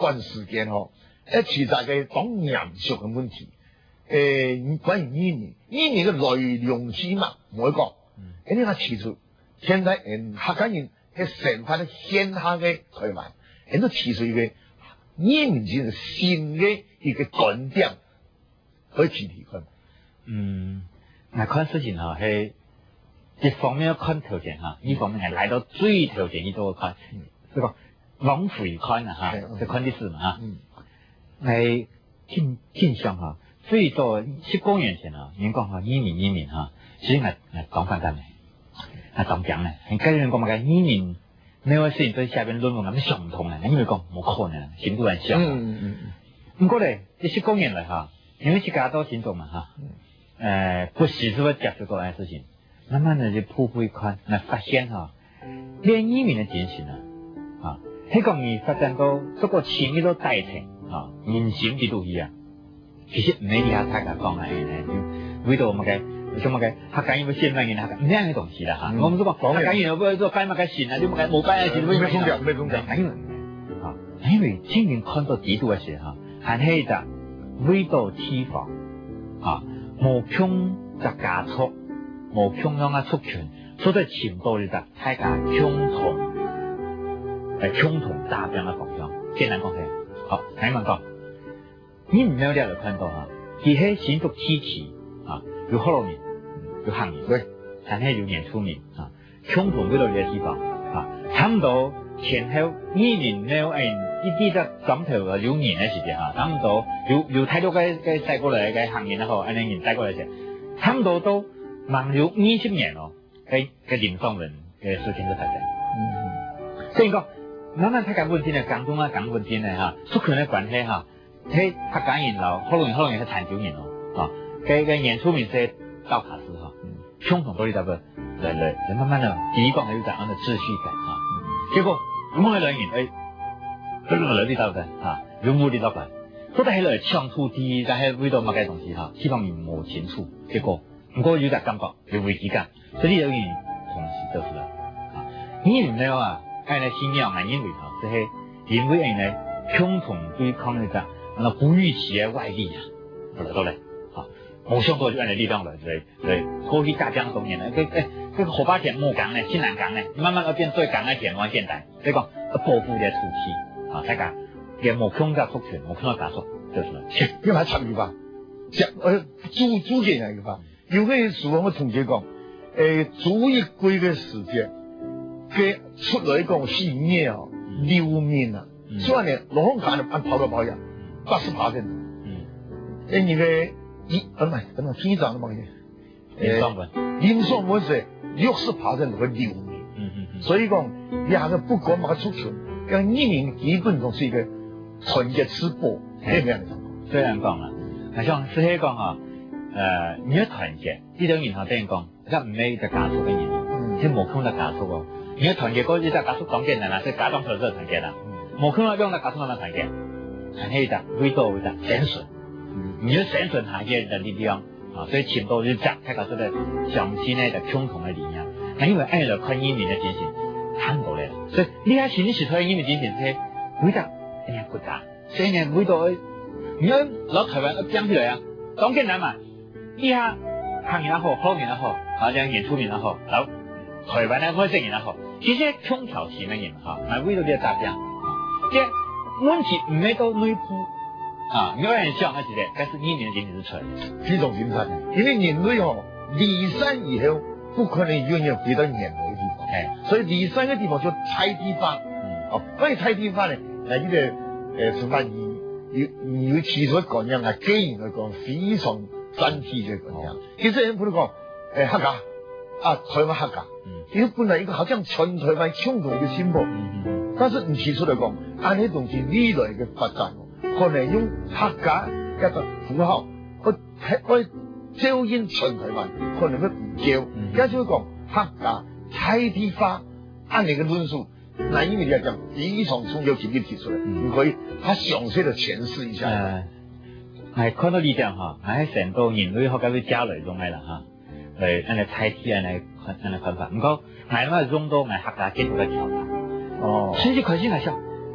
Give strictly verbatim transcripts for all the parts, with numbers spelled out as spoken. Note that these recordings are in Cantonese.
段時間吼，一其實嘅講嚴肅嘅問題。誒，關於語言，語言嘅內容之嘛，我講，咁呢個提出，現在誒客家人嘅成派嘅現下嘅台灣，人都提出一個語言之新嘅一個觀點，可以提提看。 嗯，那看事情哈，係一方面要看條件哈，一方面係來到最條件呢度看，這個往回看啊哈，就看啲事嘛哈，係傾傾向哈。最多十多年前啊，人講哈移民移民哈，其實係係講翻緊嘅，係咁講嘅。很多人講乜嘅移民，呢個事情對下邊論文咁想唔通嘅，因為講冇可能，先突然想。嗯嗯嗯。唔過咧，這十多年來哈，因為自家都行動嘛哈，誒，不時時會接觸到呢事情，慢慢的就鋪開看，來發現哈，連移民的進行啊，啊，喺講你發展到這個前面都帶成啊，人心的都一樣。其實唔係你下大家講嘅咧，為到乜嘅，什麼嘅客家人要先問人客家唔一樣嘅東西啦嚇。我唔知講客家人要不做解乜嘅線啊，你乜嘅冇解嘅線， 咩風格咩風格？ 因為啊，因為前面看到地圖嘅時候，係喺度為到地方啊，無強就加速，無強樣嘅促權，所以潛到你就大家共同誒共同達標嘅方向。簡單講係，好，睇問講。你唔了解就看到哈，其實新竹地區啊，有好多人，有行人，對，但係有演出人啊，共同為到呢個地方啊，差唔多前後二年了誒，一啲就斬頭啊兩年嘅時間啊，差唔多有有太多嘅嘅帶過來嘅行人啊，嗬，安尼人帶過來嘅，差唔多都忙了二十年咯，嘅嘅林雙人嘅事情都發生。嗯，所以講，慢慢睇下問題咧，講中啊講問題咧嚇，出權嘅關係嚇。喺客家人咯，好多人好多人係潮州人咯，啊，嘅嘅演出面係到卡斯哈，共同都係得個來來，來慢慢的第一講係有咁樣的秩序感啊，結果咁樣兩人誒，都兩個嚟啲到嘅啊，兩個啲到嘅，都係嚟搶土地，但係為到乜嘅東西哈，希望你冇清楚，結果唔過有隻感覺有危機感，所以有人同時做出來啊，你唔了啊，係嚟新疆係因為哈，即係因為人嚟共同對抗呢個。那不預期嘅外力啊，嚟到嚟，啊，冇想到就按嚟力量嚟嚟嚟，過去大江東年咧，佢誒佢河壩田木港咧，新南港咧，慢慢要變最港嘅田灣現代，所以講保護嘅土地啊，大家嘅冇空嘅福權，冇空嘅加速，就是啦。 因為插語吧，講誒主主件嚟嘅吧，有嘅時候我同佢講，誒主一歸嘅時間，佢出來講四年啊，六年啊，所以呢，羅漢港就按跑到跑呀。八十趴的，嗯，誒，你嘅一，唔係，等下天長的乜嘢？ 林雙文， 林雙文是六十趴的嗰個流年，嗯嗯嗯，所以講，兩個不管乜個出拳，咁移民基本上是一個團結吃播，係咁樣的。 雖然講啦，係像是喺講哈，誒，你要團結，呢種然後等於講，即係唔係就加速嘅嘢，嗯，即係冇空就加速喎。你要團結嗰啲就加速講簡單啦，即係假裝出嚟就團結啦，冇空就用嚟加速慢慢團結。很黑的，味道的減損，你要減損下嘅的力量啊，所以潛到就講，睇到這個詳細呢就共同的理念。那因為按照看移民的精神，看到咧，所以你睇前啲時出移民精神係味道，哎呀國家，所以呢味道，你要攞台灣講起來啊，講簡單嘛，你下行人也好，好人也好，啊，像演出面也好，好台灣呢我這人也好，其實空調前嘅人哈，係味道啲雜樣，即係。問題唔係到內部啊，有人想係嘅，但是移民嘅精神是出來的， 呢種精神，因為人類哦離散以後，不可能永遠回到原來嘅地方，係，所以離散嘅地方叫拆地法，嗯，哦，關於拆地法咧，嗱呢個誒是話以以以提出講樣啊，既然嚟講非常真切嘅講樣，其實人不如講誒客家啊，台灣客家，嗯，因為本來一個好像全台灣共同嘅新聞，嗯嗯。但是你提出嚟講，按呢東西未來嘅發展，可能用客家一個符號去去照應全台灣，可能會唔夠。而且講客家拆地化，按你嘅論述，那因為你講非常重要，直接提出嚟，唔可以，他詳細地詮釋一下。誒， 係看到呢點嚇，喺成個人類學家會加嚟用嘅啦嚇，嚟按嚟拆地按嚟按嚟看法。唔過係因為用到咪客家基礎嘅調查。哦，甚至開始嚟想，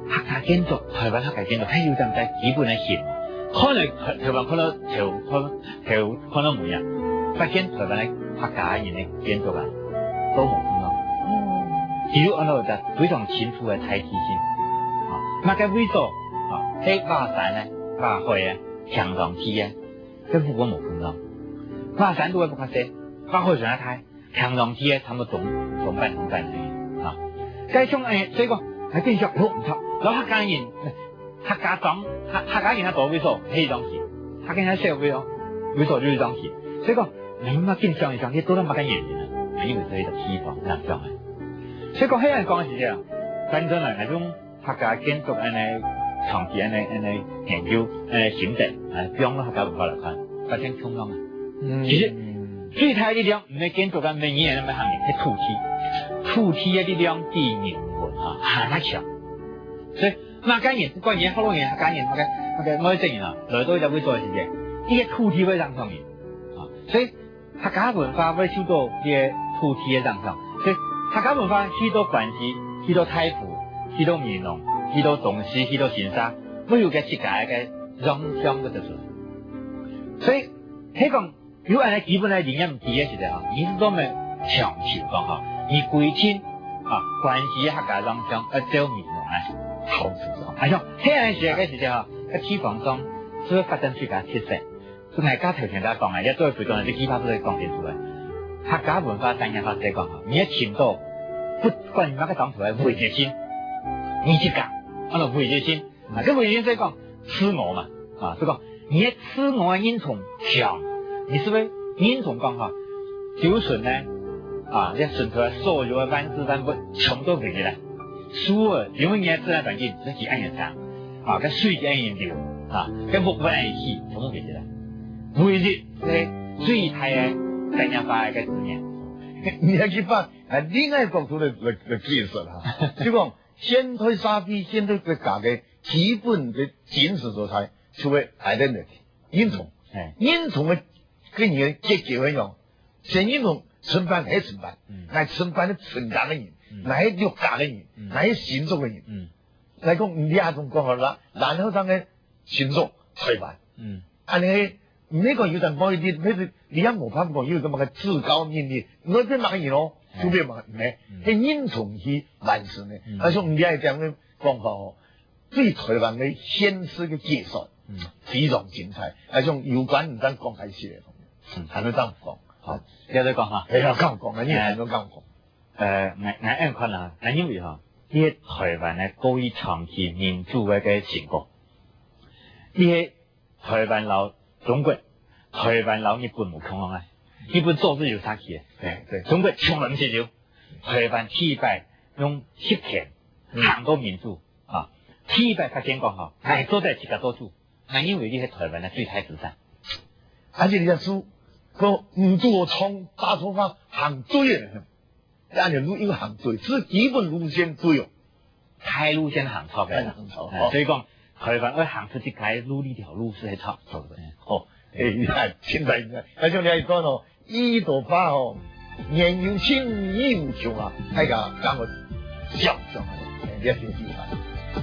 客家建筑，台灣客家建築，係有陣在基本嘅型，可能台灣看到頭看頭看到唔樣，發現台灣嘅客家人嘅建築啊，都冇咁咯。只有按照就非常清楚嘅睇體性，啊，那個為咗啊，喺華山咧、華海啊、香港區啊，跟富國冇咁咯。華山都係不卡些，華海上一睇，香港區啊，差唔多總總班總班嚟啊。計從誒，所以講係變咗好唔錯。老客家人、客家莊、客客家人喺度為咗係當時，客家人喺社會哦，為咗就是當時。所以講你乜見上嚟上去都得乜嘅原因啊？係因為佢個地方咁樣嘅。所以講喺人講嘅時啫，真正嚟那種客家建築安尼長期安尼安尼研究誒形成，誒將客家文化嚟看，發現衝浪啊。其實最大嘅力量唔係建築嘅，唔係語言咁嘅行業，係土地，土地嘅力量比人文啊還要強。所以客家人不管嘢好多嘢，客家人我嘅我嘅我嘅證人啊，來到就會做嘅事情，呢個土地會讓上面啊，所以客家文化會受到呢個土地嘅讓上，所以客家文化許多關係，許多太府，許多美濃，許多東西，許多新沙，會有個自家嘅讓上嘅就是。所以喺講有安尼基本嘅理念唔記嘅時候，你是都咪強求講嚇，你規天啊關係客家讓上，而走美濃啊。好處咯，係咯，喺安尼時嘅時候，喺地方上所以發展出嘅特色，所以大家頭先大家講嘅，一都係陪同啲其他都係講清楚嘅。客家文化當然發展講，你一前度不管乜嘅講出來，會決心，你去講，按照會決心，啊，這會決心所以講吃我嘛，啊，所以講你一吃我嘅因從強，你是不是因從講嚇，就順呢，啊，一順出來所有嘅萬事萬物全都回來。樹啊，因為嘢自然環境自己按人生，啊，個水按人流，啊，個木按人起，全部起來。每日係最大嘅大家發嘅字眼。 你要去把啊另外角度嚟嚟嚟解釋啦，就講先推沙批，先推國家嘅基本嘅精神所在，就係 identity 認同，認同嘅跟人結結一樣，先認同承辦係承辦，係承辦嘅承擔嘅人。乃係國家嘅人，乃係民族嘅人。嚟講唔啲阿同講啦，南口生嘅民族台灣。嗯，但係呢個要陣幫佢啲，譬如你一無拍過要咁嘅至高命令，我邊乜嘢咯？做咩嘛？唔係，係認同去完成嘅。而且唔係咁嘅講法哦，對台灣嘅現實嘅介紹，非常精彩。而且有關唔單講係寫嘅，係咪咁講？好， 有得講嚇， 係啊，咁講嘅，呢係都咁講。 誒，我我按看啦，係因為嚇，呢個台灣咧高於長期民主嘅嘅成果，呢個台灣佬中國，台灣佬日本冇窮啊，日本做事有殺氣嘅，中國窮人少少，台灣體制用實權行到民主啊，體制發展講嚇，係做在自家多處，係因為呢個台灣嘅最大資產， 而且你睇書個唔做創大創法行最嘅。按照路一個行對，是基本路線都有， 太路線行錯嘅，所以講台灣要行出去條路呢條路是係錯錯嘅。 哦，誒，現在而且你係講咯，一朵花哦，年有情意無窮啊，係個講個笑上嚟，你一定記住。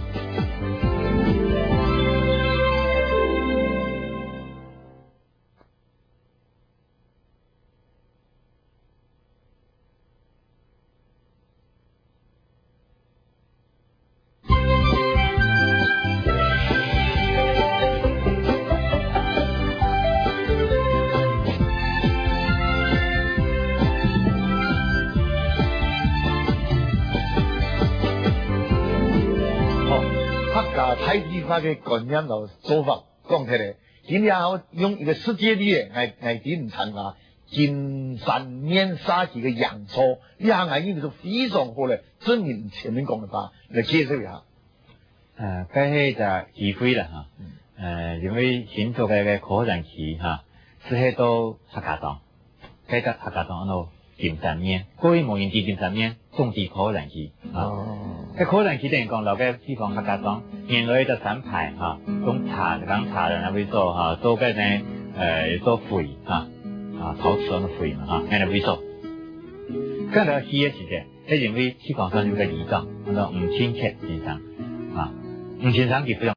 太極化嘅觀念同做法講起嚟，今日我用一個世界啲嘅藝藝啲唔參加金山面沙器嘅洋錯，呢下藝藝術非常好咧，證明前面講嘅話嚟介紹一下。 誒，咁係就機會啦嚇，誒，因為現在嘅嘅可能期嚇，是喺到客家莊，喺到客家莊嗰度金山面，各位無人知金山面種植可能期啊。喺可能期等於講留嘅地方客家莊，原來就散牌嚇，種茶講茶人會做嚇，做嘅呢誒做灰嚇，啊陶瓷嘅灰嘛嚇，人哋會做。咁就起嘅時啫，係因為地方上有個議長，叫做吳清溪先生。 啊，吳先生佢非常。